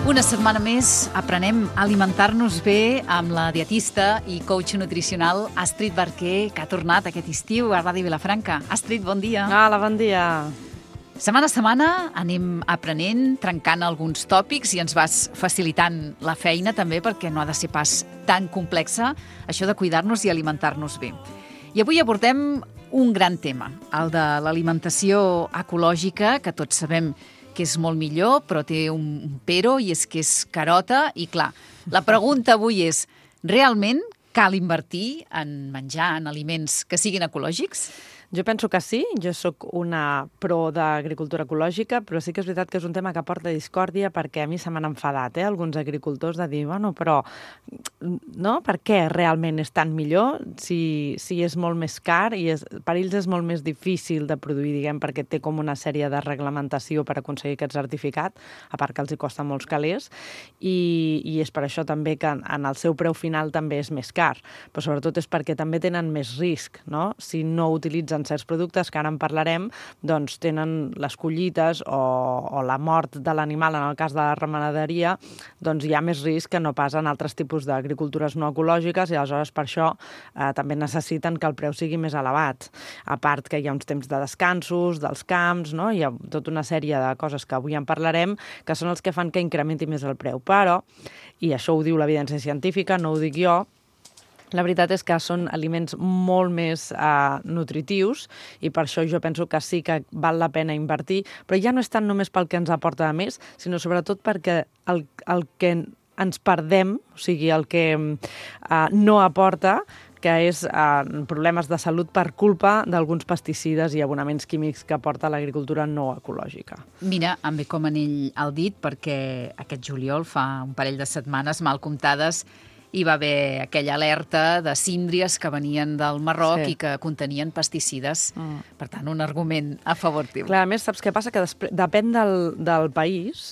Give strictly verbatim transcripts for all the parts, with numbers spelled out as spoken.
Una setmana més aprenem a alimentar-nos bé amb la dietista i coach nutricional Astrid Barquer, que ha tornat aquest estiu a Ràdio Vilafranca. Astrid, bon dia. Hola, bon dia. Setmana a setmana anem aprenent, trencant alguns tòpics i ens vas facilitant la feina també perquè no ha de ser pas tan complexa això de cuidar-nos i alimentar-nos bé. I avui abordem un gran tema, el de l'alimentació ecològica, que tots sabem que és molt millor, però té un però, i és que és carota. I clar, la pregunta avui és, realment cal invertir en menjar, en aliments que siguin ecològics? Jo penso que sí, jo sóc una pro d'agricultura ecològica, però sí que és veritat que és un tema que porta discòrdia perquè a mi se m'han enfadat, eh, alguns agricultors de dir, bueno, però no? Per què realment és tan millor si, si és molt més car i és, per ells és molt més difícil de produir, diguem, perquè té com una sèrie de reglamentació per aconseguir aquest certificat, a part que els hi costa molts calés, i, i és per això també que en el seu preu final també és més car, però sobretot és perquè també tenen més risc, no? Si no utilitzen certs productes, que ara en parlarem, doncs tenen les collites o, o la mort de l'animal, en el cas de la ramaderia, doncs hi ha més risc que no pas en altres tipus d'agricultures no ecològiques i aleshores per això eh, també necessiten que el preu sigui més elevat. A part que hi ha uns temps de descansos, dels camps, no? Hi ha tota una sèrie de coses que avui en parlarem que són els que fan que incrementi més el preu. Però, i això ho diu l'evidència científica, no ho dic jo, la veritat és que són aliments molt més eh, nutritius i per això jo penso que sí que val la pena invertir, però ja no és tant només pel que ens aporta a més, sinó sobretot perquè el, el que ens perdem, o sigui, el que eh, no aporta, que és eh, problemes de salut per culpa d'alguns pesticides i abonaments químics que aporta l'agricultura no ecològica. Mira, em ve com anell al dit perquè aquest juliol, fa un parell de setmanes, mal comptades, hi va haver aquella alerta de síndries que venien del Marroc sí. i que contenien pesticides. Mm. Per tant, un argument a favor teu. Clar, a més, saps què passa? Que després, depèn del, del país,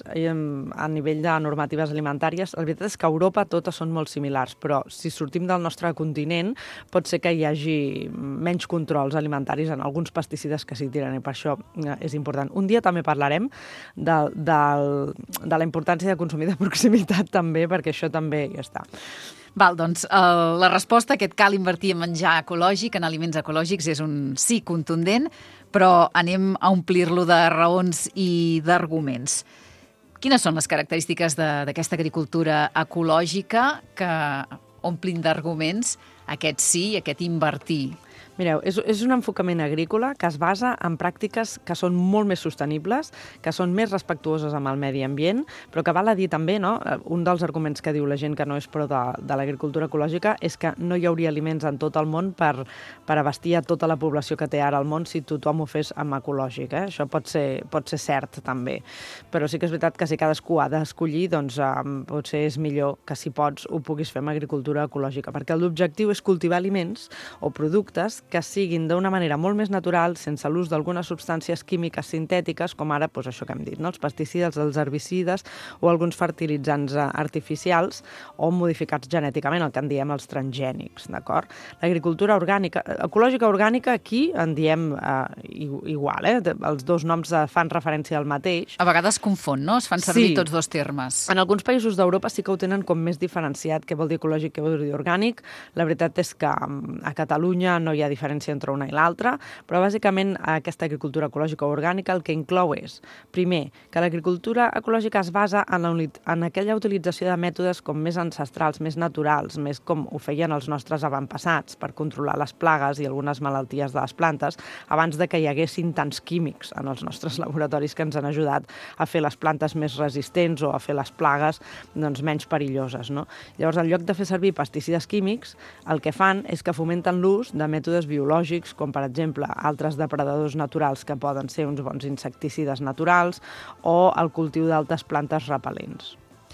a nivell de normatives alimentàries, la veritat és que a Europa totes són molt similars, però si sortim del nostre continent, pot ser que hi hagi menys controls alimentaris en alguns pesticides que s'hi tiren, i per això és important. Un dia també parlarem de, de, de la importància de consumir de proximitat també, perquè això també ja està. Val, doncs uh, la resposta a aquest cal invertir en menjar ecològic, en aliments ecològics, és un sí contundent, però anem a omplir-lo de raons i d'arguments. Quines són les característiques d'aquesta agricultura ecològica que omplin d'arguments aquest sí i aquest invertir? Mireu, és, és un enfocament agrícola que es basa en pràctiques que són molt més sostenibles, que són més respectuoses amb el medi ambient, però que val a dir també, no? Un dels arguments que diu la gent que no és pro de, de l'agricultura ecològica és que no hi hauria aliments en tot el món per, per abastir a tota la població que té ara al món si tothom ho fes amb ecològic. Eh? Això pot ser, pot ser cert, també. Però sí que és veritat que si cadascú ha d'escollir, doncs eh, potser és millor que si pots ho puguis fer amb agricultura ecològica, perquè l'objectiu és cultivar aliments o productes que siguin d'una manera molt més natural, sense l'ús d'algunes substàncies químiques sintètiques, com ara doncs, això que hem dit, no? Els pesticides, els herbicides o alguns fertilitzants artificials o modificats genèticament, el que en diem els transgènics, d'acord? L'agricultura orgànica, ecològica orgànica, aquí en diem eh, igual, eh? Els dos noms fan referència al mateix. A vegades confon, no? Es fan servir sí. tots dos termes. En alguns països d'Europa sí que ho tenen com més diferenciat, què vol dir ecològic, què vol dir orgànic. La veritat és que a Catalunya no hi ha diferència entre una i l'altra, però bàsicament aquesta agricultura ecològica o orgànica el que inclou és, primer, que l'agricultura ecològica es basa en, la, en aquella utilització de mètodes com més ancestrals, més naturals, més com ho feien els nostres avantpassats per controlar les plagues i algunes malalties de les plantes, abans de que hi haguessin tants químics en els nostres laboratoris que ens han ajudat a fer les plantes més resistents o a fer les plagues doncs, menys perilloses. No? Llavors, en lloc de fer servir pesticides químics, el que fan és que fomenten l'ús de mètodes biològics, com per exemple altres depredadors naturals que poden ser uns bons insecticides naturals o el cultiu d'altres plantes repel·lents.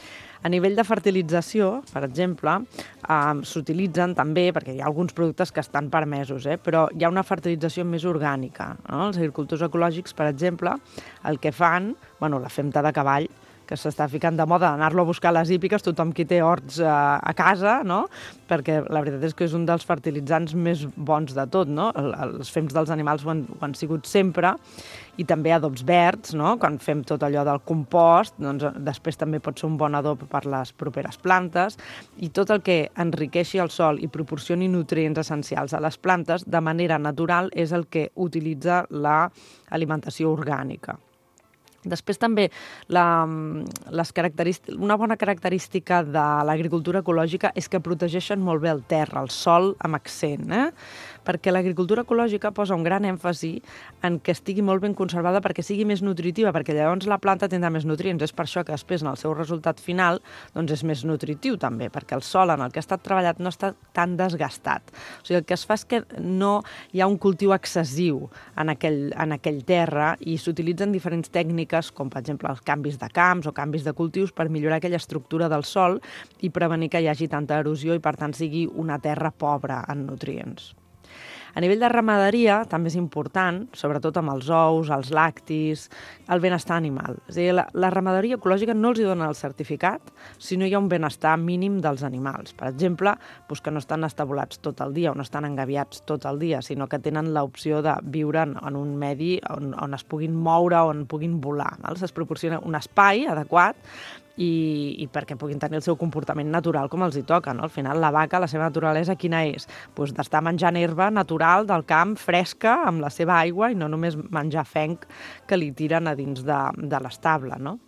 A nivell de fertilització, per exemple, eh, s'utilitzen també, perquè hi ha alguns productes que estan permesos, eh, però hi ha una fertilització més orgànica. No? Els agricultors ecològics, per exemple, el que fan, bueno, la femta de cavall, que s'està ficant de moda anar-lo a buscar a les hípiques, tothom qui té horts a, a casa, no? Perquè la veritat és que és un dels fertilitzants més bons de tot, no? Els fems dels animals ho han, ho han sigut sempre, i també adobs verds, no? Quan fem tot allò del compost, doncs després també pot ser un bon adob per les properes plantes, i tot el que enriqueixi el sòl i proporcioni nutrients essencials a les plantes de manera natural és el que utilitza l'alimentació orgànica. Després també la, les característiques, una bona característica de l'agricultura ecològica és que protegeixen molt bé el terra, el sòl amb accent, eh? Perquè l'agricultura ecològica posa un gran èmfasi en que estigui molt ben conservada perquè sigui més nutritiva, perquè llavors la planta tindrà més nutrients. És per això que després en el seu resultat final doncs és més nutritiu també, perquè el sòl en el que ha estat treballat no està tan desgastat. O sigui, el que es fa és que no hi ha un cultiu excessiu en aquell, en aquell terra i s'utilitzen diferents tècniques, com per exemple els canvis de camps o canvis de cultius per millorar aquella estructura del sòl i prevenir que hi hagi tanta erosió i per tant sigui una terra pobra en nutrients. A nivell de ramaderia també és important, sobretot amb els ous, els lactis, el benestar animal. És a dir, la, la ramaderia ecològica no els hi dona el certificat si no hi ha un benestar mínim dels animals. Per exemple, doncs que no estan estabulats tot el dia o no estan engaviats tot el dia, sinó que tenen l'opció de viure en, en un medi on, on es puguin moure, on puguin volar. Val? Es proporciona un espai adequat i, i perquè puguin tenir el seu comportament natural com els hi toca, no? Al final, la vaca, la seva naturalesa, quina és? Pues d'estar menjant herba natural del camp, fresca, amb la seva aigua, i no només menjar fenc que li tiren a dins de, de l'estable, no?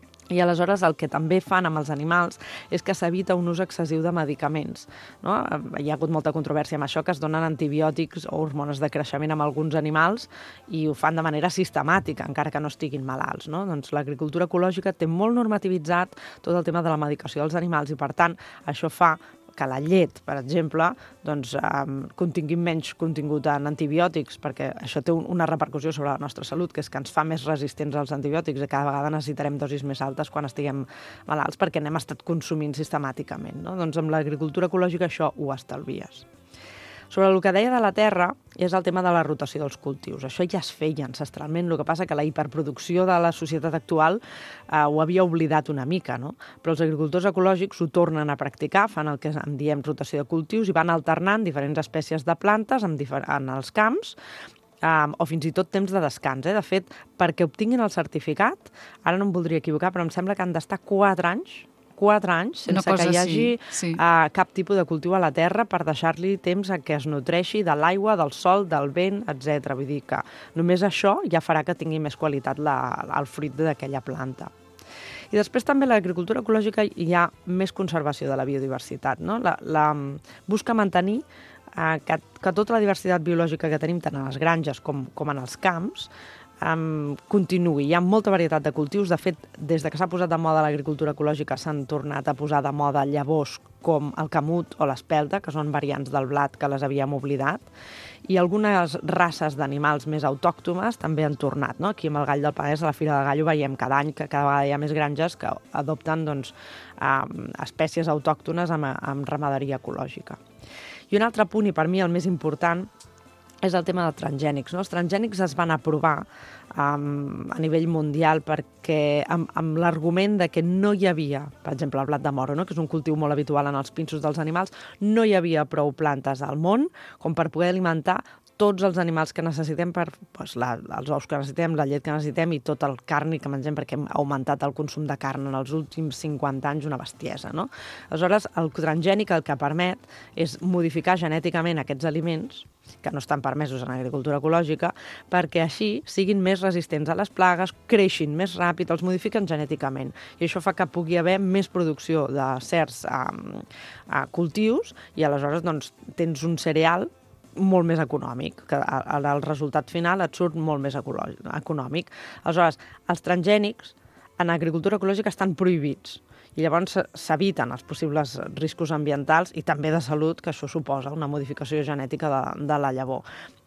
I aleshores el que també fan amb els animals és que s'evita un ús excessiu de medicaments, no? Hi ha hagut molta controvèrsia amb això, que es donen antibiòtics o hormones de creixement amb alguns animals i ho fan de manera sistemàtica, encara que no estiguin malalts, no? Doncs l'agricultura ecològica té molt normativitzat tot el tema de la medicació dels animals i, per tant, això fa que la llet, per exemple, doncs, eh, contingui menys contingut en antibiòtics, perquè això té un, una repercussió sobre la nostra salut, que és que ens fa més resistents als antibiòtics i cada vegada necessitarem dosis més altes quan estiguem malalts perquè n'hem estat consumint sistemàticament, no? Doncs amb l'agricultura ecològica això ho estalvies. Sobre el que deia de la terra és el tema de la rotació dels cultius. Això ja es feia ancestralment, el que passa que la hiperproducció de la societat actual eh, ho havia oblidat una mica, no? Però els agricultors ecològics ho tornen a practicar, fan el que en diem rotació de cultius i van alternant diferents espècies de plantes en, en els camps, Um, o fins i tot temps de descans. Eh? De fet, perquè obtinguin el certificat, ara no em voldria equivocar, però em sembla que han d'estar quatre anys quatre anys sense que hi hagi sí, sí. Uh, cap tipus de cultiu a la terra per deixar-li temps a que es nutreixi de l'aigua, del sol, del vent, etcètera. Vull dir que només això ja farà que tingui més qualitat la, el fruit d'aquella planta. I després també a l'agricultura ecològica hi ha més conservació de la biodiversitat, no? La, la, busca mantenir eh, que, que tota la diversitat biològica que tenim tant a les granges com, com en els camps Um, continuï. Hi ha molta varietat de cultius. De fet, des de que s'ha posat de moda l'agricultura ecològica s'han tornat a posar de moda llavors com el camut o l'espelta, que són variants del blat que les havíem oblidat, i algunes races d'animals més autòctones també han tornat, no? Aquí amb el Gall del Penedès, a la Fira del Gallo, veiem cada any que cada vegada hi ha més granges que adopten doncs, um, espècies autòctones amb, amb ramaderia ecològica. I un altre punt, i per mi el més important, és el tema dels transgènics. No? Els transgènics es van aprovar um, a nivell mundial perquè amb, amb l'argument de que no hi havia, per exemple, el blat de moro, no? Que és un cultiu molt habitual en els pinsos dels animals, no hi havia prou plantes al món com per poder alimentar tots els animals que necessitem per doncs, la, els ous que necessitem, la llet que necessitem i tot el carni que mengem, perquè hem augmentat el consum de carn en els últims cinquanta anys una bestiesa, no? Aleshores, el transgènic el que permet és modificar genèticament aquests aliments que no estan permesos en agricultura ecològica, perquè així siguin més resistents a les plagues, creixin més ràpid, els modifiquen genèticament. I això fa que pugui haver més producció de certs um, uh, cultius i aleshores doncs, tens un cereal molt més econòmic, que el resultat final et surt molt més econòmic. Aleshores, els transgènics en agricultura ecològica estan prohibits i llavors s'eviten els possibles riscos ambientals i també de salut que això suposa una modificació genètica de, de la llavor.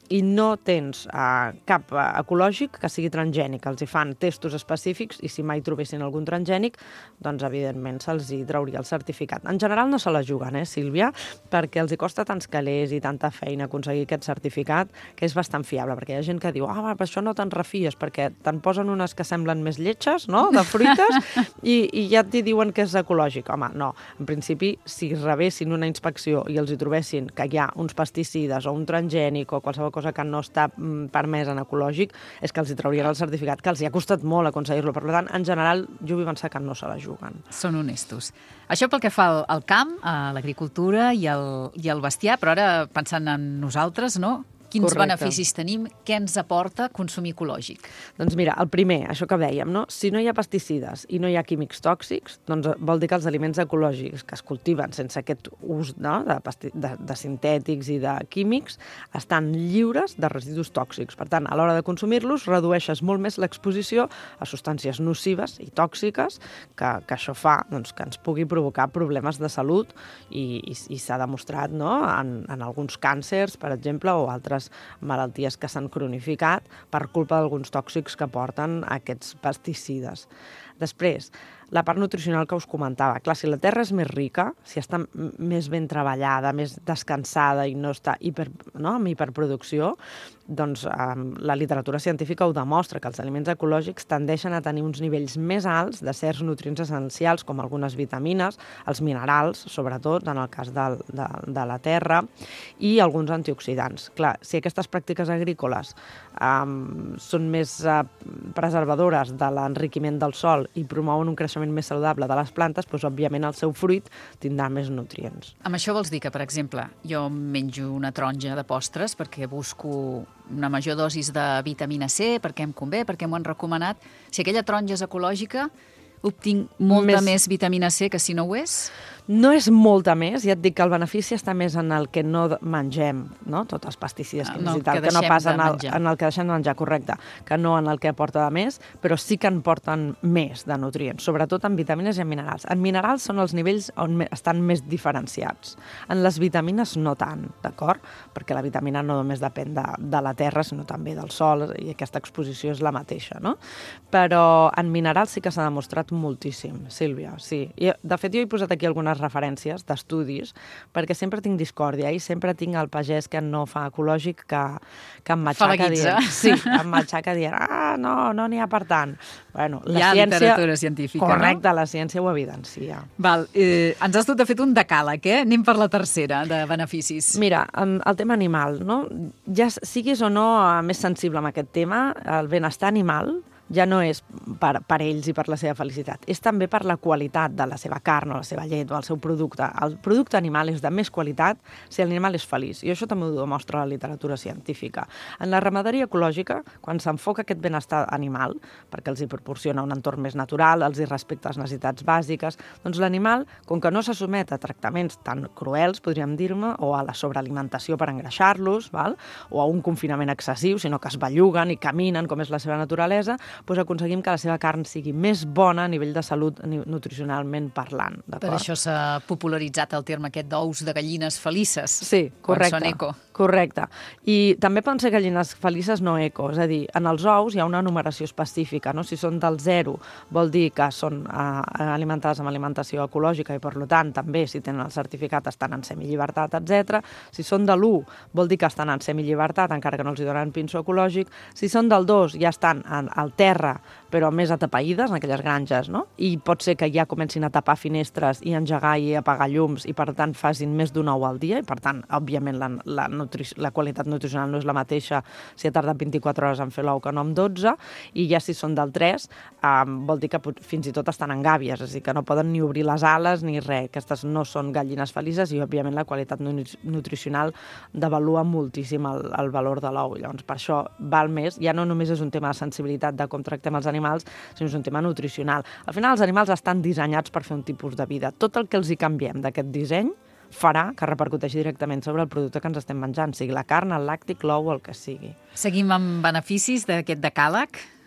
i no tens uh, cap uh, ecològic que sigui transgènic. Els hi fan testos específics i si mai trobessin algun transgènic, doncs evidentment se'ls hi trauria el certificat. En general no se la juguen, eh, Sílvia, perquè els hi costa tants calés i tanta feina aconseguir aquest certificat que és bastant fiable, perquè hi ha gent que diu ah, per això no te'n refies, perquè te'n posen unes que semblen més lletges, no?, de fruites, i, i ja t'hi diuen que és ecològic. Home, no. En principi, si rebessin una inspecció i els hi trobessin que hi ha uns pesticides o un transgènic o qualsevol cosa que no està permès en ecològic, és que els hi traurien el certificat, que els hi ha costat molt aconseguir-lo. Per tant, en general, jo vull pensar que no se la juguen. Són honestos. Això pel que fa al, al camp, a l'agricultura i el, i el bestiar, però ara pensant en nosaltres, no? Quins Correcte. beneficis tenim? Què ens aporta consumir ecològic? Doncs mira, el primer, això que dèiem, no? Si no hi ha pesticides i no hi ha químics tòxics, doncs vol dir que els aliments ecològics que es cultiven sense aquest ús, no?, de, pasti- de, de sintètics i de químics estan lliures de residus tòxics. Per tant, a l'hora de consumir-los, redueixes molt més l'exposició a substàncies nocives i tòxiques que, que això fa doncs, que ens pugui provocar problemes de salut i, i, i s'ha demostrat, no?, en, en alguns càncers, per exemple, o altres malalties que s'han cronificat per culpa d'alguns tòxics que porten aquests pesticides. Després, la part nutricional que us comentava. Clar, si la terra és més rica, si està més ben treballada, més descansada i no està hiper, no, amb hiperproducció, doncs eh, la literatura científica ho demostra, que els aliments ecològics tendeixen a tenir uns nivells més alts de certs nutrients essencials, com algunes vitamines, els minerals, sobretot en el cas de, de, de la terra, i alguns antioxidants. Clar, si aquestes pràctiques agrícoles eh, són més eh, preservadores de l'enriquiment del sòl i promouen un creixement més saludable de les plantes, doncs, òbviament, el seu fruit tindrà més nutrients. Amb això vols dir que, per exemple, jo menjo una taronja de postres perquè busco una major dosis de vitamina C, perquè em convé, perquè m'ho han recomanat. Si aquella taronja és ecològica, obtinc molta més... més vitamina C que si no ho és? No és molta més, ja et dic que el benefici està més en el que no mengem, no? Tots els pesticides Ah, químics no, i tal, que que no deixem pas de en el, menjar. en el que deixem de menjar, correcte, que no en el que aporta de més, però sí que en porten més de nutrients, sobretot en vitamines i en minerals. En minerals són els nivells on me- estan més diferenciats. En les vitamines no tant, d'acord? Perquè la vitamina no només depèn de, de la terra, sinó també del sol, i aquesta exposició és la mateixa, no? Però en minerals sí que s'ha demostrat moltíssim, Sílvia, sí. I, de fet, jo he posat aquí algunes referències d'estudis, perquè sempre tinc discòrdia i sempre tinc el pagès que no fa ecològic que, que em matxaca Fa la guitza. dient... Sí, em matxaca dient, ah, no, no n'hi ha per tant. Bueno, la Hi ha ciència... literatura científica, Correcte, no? la ciència ho evidencia. Val, eh, ens has dut de fet un decàleg, eh? Anem per la tercera, de beneficis. Mira, en el tema animal, no? Ja siguis o no eh, més sensible amb aquest tema, el benestar animal ja no és per, per ells i per la seva felicitat, és també per la qualitat de la seva carn o la seva llet o el seu producte. El producte animal és de més qualitat si l'animal és feliç, i això també ho demostra la literatura científica. En la ramaderia ecològica, quan s'enfoca aquest benestar animal, perquè els hi proporciona un entorn més natural, els hi respecta les necessitats bàsiques, doncs l'animal, com que no se sotmet a tractaments tan cruels, podríem dir-ne, o a la sobrealimentació per engreixar-los, val? O a un confinament excessiu, sinó que es belluguen i caminen, com és la seva naturalesa, doncs aconseguim que la seva carn sigui més bona a nivell de salut nutricionalment parlant. Per això s'ha popularitzat el terme aquest d'ous de gallines felices. Sí, correcte. Quan són eco. Correcte. I també poden ser gallines felices no eco, és a dir, en els ous hi ha una numeració específica, no? Si són del zero, vol dir que són eh, alimentades amb alimentació ecològica i, per tant, també, si tenen el certificat, estan en semillibertat, etcètera. Si són de l'u, vol dir que estan en semillibertat, encara que no els hi donen pinso ecològic. Si són del dos, ja estan en, al terra, però més atapeïdes, en aquelles granges, no? I pot ser que ja comencin a tapar finestres i engegar i apagar llums i, per tant, facin més d'un ou al dia i, per tant, òbviament, la, la, nutri la qualitat nutricional no és la mateixa si ha tardat vint-i-quatre hores en fer l'ou que no en dotze, i ja si són del tres, eh, vol dir que fins i tot estan en gàbies, és a dir, que no poden ni obrir les ales ni res. Aquestes no són gallines felices i, òbviament, la qualitat nutricional devalua moltíssim el, el valor de l'ou. Llavors, per això val més, ja no només és un tema de sensibilitat de com tractem els animals, sinó és un tema nutricional. Al final, els animals estan dissenyats per fer un tipus de vida. Tot el que els hi canviem d'aquest disseny farà que repercuteixi directament sobre el producte que ens estem menjant, sigui la carn, el làctic, l'ou o el que sigui. Seguim amb beneficis d'aquest decàleg?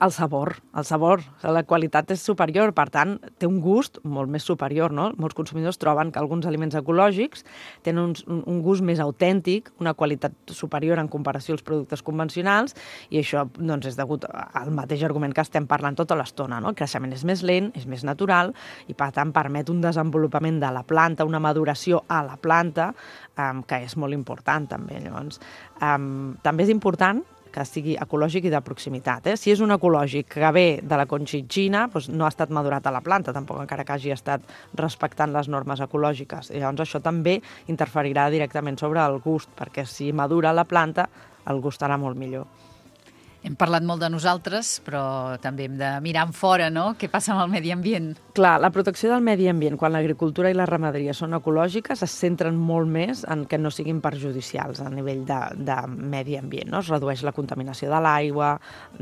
El sabor, el sabor. La qualitat és superior, per tant, té un gust molt més superior, no? Molts consumidors troben que alguns aliments ecològics tenen un, un gust més autèntic, una qualitat superior en comparació als productes convencionals, i això doncs, és degut al mateix argument que estem parlant tota l'estona, no? El creixement és més lent, és més natural, i per tant permet un desenvolupament de la planta, una maduració a la planta, um, que és molt important també. Llavors, um, també és important que sigui ecològic i de proximitat. Eh? Si és un ecològic que ve de la Conchinchina, doncs no ha estat madurat a la planta, tampoc encara que hagi estat respectant les normes ecològiques. I llavors això també interferirà directament sobre el gust, perquè si madura la planta, el gust serà molt millor. Hem parlat molt de nosaltres, però també hem de mirar en fora, no? Què passa amb el medi ambient? Clar, la protecció del medi ambient, quan l'agricultura i la ramaderia són ecològiques, es centren molt més en que no siguin perjudicials a nivell de, de medi ambient, no? Es redueix la contaminació de l'aigua,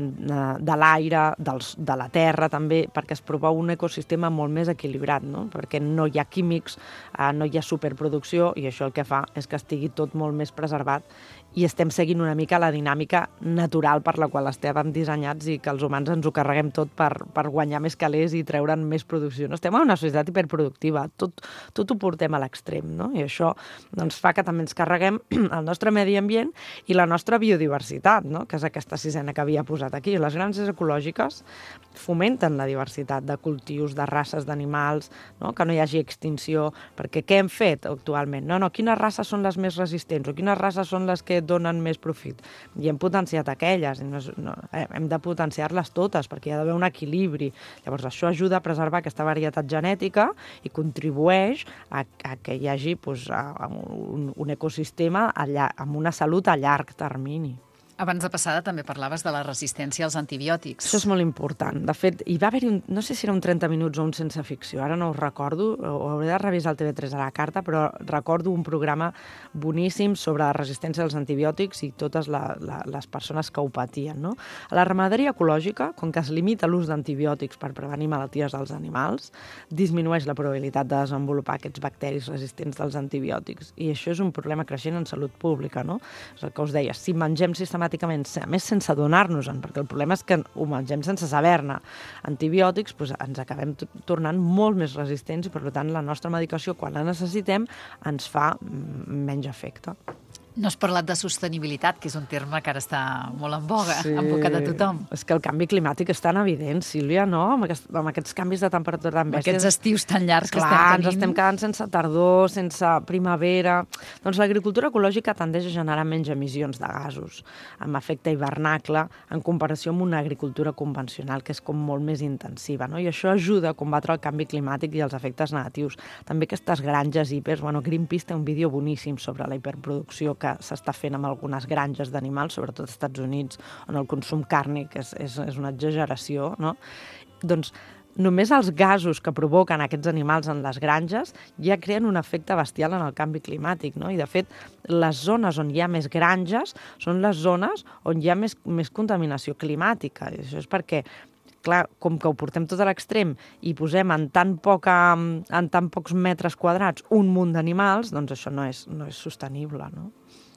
de l'aire, de la terra també, perquè es promou un ecosistema molt més equilibrat, no? Perquè no hi ha químics, no hi ha superproducció, i això el que fa és que estigui tot molt més preservat i estem seguint una mica la dinàmica natural per la qual estàvem dissenyats i que els humans ens ho carreguem tot per, per guanyar més calés i treure'n més producció. No? Estem en una societat hiperproductiva, tot, tot ho portem a l'extrem, no? I això doncs, fa que també ens carreguem el nostre medi ambient i la nostra biodiversitat, no? Que és aquesta sisena que havia posat aquí. Les granges ecològiques fomenten la diversitat de cultius, de races d'animals, no? Que no hi hagi extinció, perquè què hem fet actualment? No, no, quines races són les més resistents o quines races són les que donen més profit? I hem potenciat aquelles, i no, no, hem de potenciar-les totes, perquè hi ha d'haver un equilibri. Llavors, això ajuda a preservar aquesta varietat genètica i contribueix a, a que hi hagi pues, a, a un, un ecosistema a, amb una salut a llarg termini. Abans de passada també parlaves de la resistència als antibiòtics. Això és molt important. De fet, hi va haver-hi, un, no sé si era un trenta minuts o un sense ficció, ara no ho recordo, ho hauré de revisar el T V tres a la carta, però recordo un programa boníssim sobre la resistència als antibiòtics i totes la, la, les persones que ho patien. No? A la ramaderia ecològica, com que es limita l'ús d'antibiòtics per prevenir malalties dels animals, disminueix la probabilitat de desenvolupar aquests bacteris resistents dels antibiòtics. I això és un problema creixent en salut pública. No? És el que us deia, si mengem sistemàticament a més sense adonar-nos-en, perquè el problema és que ho mengem sense saber-ne, antibiòtics, doncs ens acabem tornant molt més resistents i, per tant, la nostra medicació, quan la necessitem, ens fa menys efecte. No has parlat de sostenibilitat, que és un terme que ara està molt en boga, sí, en boca de tothom. És que el canvi climàtic és tan evident, Sílvia, no? Amb, aquest, amb aquests canvis de temperatura tan bèsties. Aquests estius tan llargs Clar, que estem tenint. Ens estem quedant sense tardor, sense primavera. Doncs l'agricultura ecològica tendeix a generar menys emissions de gasos amb efecte hivernacle en comparació amb una agricultura convencional, que és com molt més intensiva, no? I això ajuda a combatre el canvi climàtic i els efectes negatius. També aquestes granges hipers, bueno, Greenpeace té un vídeo boníssim sobre la hiperproducció que s'està fent amb algunes granges d'animals, sobretot als Estats Units, on el consum càrnic és, és, és una exageració, no? Doncs només els gasos que provoquen aquests animals en les granges ja creen un efecte bestial en el canvi climàtic, no? I, de fet, les zones on hi ha més granges són les zones on hi ha més, més contaminació climàtica. I això és perquè clar, com que ho portem tot a l'extrem i posem en tan, poca, en tan pocs metres quadrats un munt d'animals, doncs això no és, no és sostenible, no?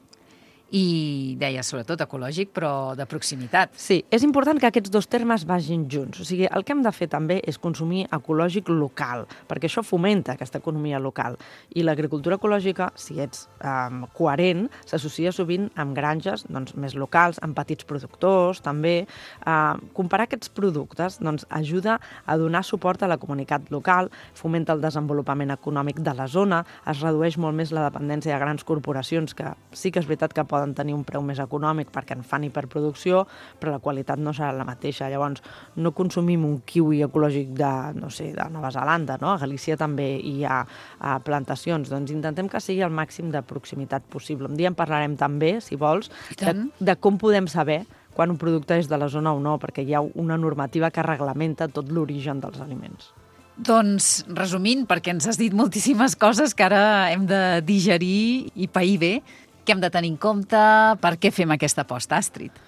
I deia, sobretot, ecològic, però de proximitat. Sí, és important que aquests dos termes vagin junts. O sigui, el que hem de fer també és consumir ecològic local, perquè això fomenta aquesta economia local. I l'agricultura ecològica, si ets um, coherent, s'associa sovint amb granges doncs, més locals, amb petits productors, també. Uh, comparar aquests productes doncs, ajuda a donar suport a la comunitat local, fomenta el desenvolupament econòmic de la zona, es redueix molt més la dependència de grans corporacions, que sí que és veritat que poden tenir un preu més econòmic perquè en fan hiperproducció, però la qualitat no serà la mateixa. Llavors, no consumim un kiwi ecològic de, no sé, de Nova Zelanda, no? A Galícia també hi ha uh, plantacions. Doncs intentem que sigui el màxim de proximitat possible. Un dia en parlarem també, si vols, de, de com podem saber quan un producte és de la zona o no, perquè hi ha una normativa que reglamenta tot l'origen dels aliments. Doncs, resumint, perquè ens has dit moltíssimes coses que ara hem de digerir i pair bé, què hem de tenir en compte? Per què fem aquesta aposta, Astrid?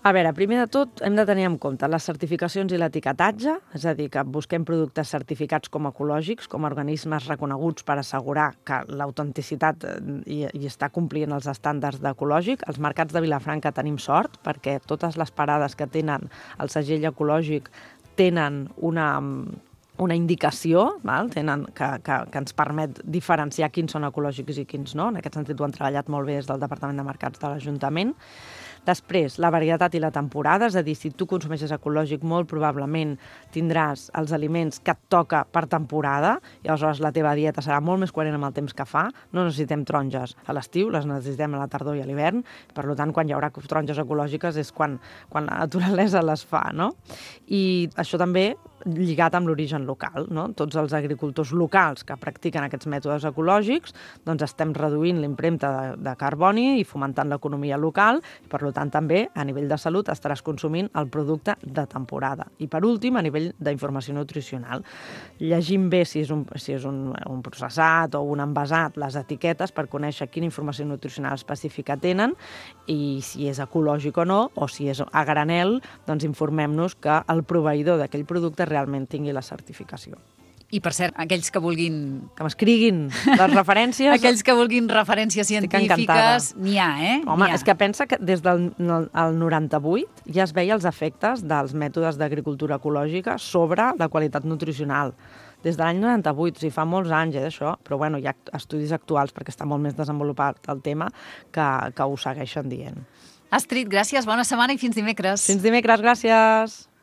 A veure, primer de tot hem de tenir en compte les certificacions i l'etiquetatge, és a dir, que busquem productes certificats com ecològics, com a organismes reconeguts per assegurar que l'autenticitat hi, hi està complint els estàndards d'ecològic. Als mercats de Vilafranca tenim sort perquè totes les parades que tenen el segell ecològic tenen una... una indicació, val? Tenen que, que, que ens permet diferenciar quins són ecològics i quins no. En aquest sentit ho han treballat molt bé des del Departament de Mercats de l'Ajuntament. Després, la varietat i la temporada, és a dir, si tu consumeixes ecològic, molt probablement tindràs els aliments que et toca per temporada, i aleshores la teva dieta serà molt més coherent amb el temps que fa. No necessitem taronges a l'estiu, les necessitem a la tardor i a l'hivern, per tant, quan hi haurà taronges ecològiques és quan, quan la naturalesa les fa, no? I això també lligat amb l'origen local, no? Tots els agricultors locals que practiquen aquests mètodes ecològics, doncs estem reduint l'empremta de, de carboni i fomentant l'economia local, i per tant també a nivell de salut estaràs consumint el producte de temporada. I per últim, a nivell d'informació nutricional, llegim bé si és un, si és un, un processat o un envasat, les etiquetes per conèixer quina informació nutricional específica tenen i si és ecològic o no, o si és a granel, doncs informem-nos que el proveïdor d'aquell producte realment tingui la certificació. I, per cert, aquells que vulguin... Que m'escriguin les referències... aquells que vulguin referències científiques, n'hi ha, eh? Home, és que pensa que des del el noranta-vuit ja es veia els efectes dels mètodes d'agricultura ecològica sobre la qualitat nutricional. Des de l'any noranta-vuit, o sigui, fa molts anys, eh, això, però bueno, hi ha estudis actuals, perquè està molt més desenvolupat el tema, que, que ho segueixen dient. Astrid, gràcies, bona setmana i fins dimecres. Fins dimecres, gràcies.